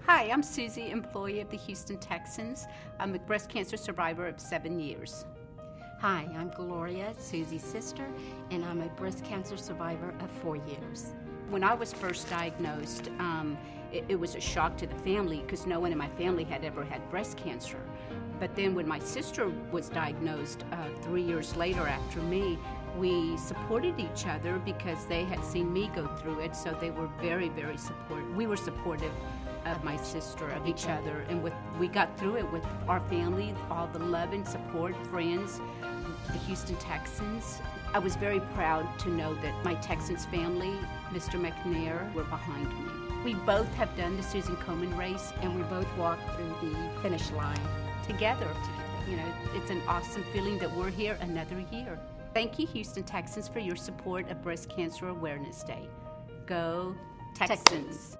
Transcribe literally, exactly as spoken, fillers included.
Hi, I'm Susie, employee of the Houston Texans. I'm a breast cancer survivor of seven years. Hi, I'm Gloria, Susie's sister, and I'm a breast cancer survivor of four years. When I was first diagnosed, um, it, it was a shock to the family because no one in my family had ever had breast cancer. But then when my sister was diagnosed uh, three years later after me, we supported each other because they had seen me go through it, so they were very, very supportive. We were supportive of my sister, of each other, and with we got through it with our family, all the love and support, friends, the Houston Texans. I was very proud to know that my Texans family, Mister McNair, were behind me. We both have done the Susan Komen race, And we both walked through the finish line. together. You know, it's an awesome feeling that we're here another year. Thank you, Houston Texans, for your support of Breast Cancer Awareness Day. Go Texans. Texans.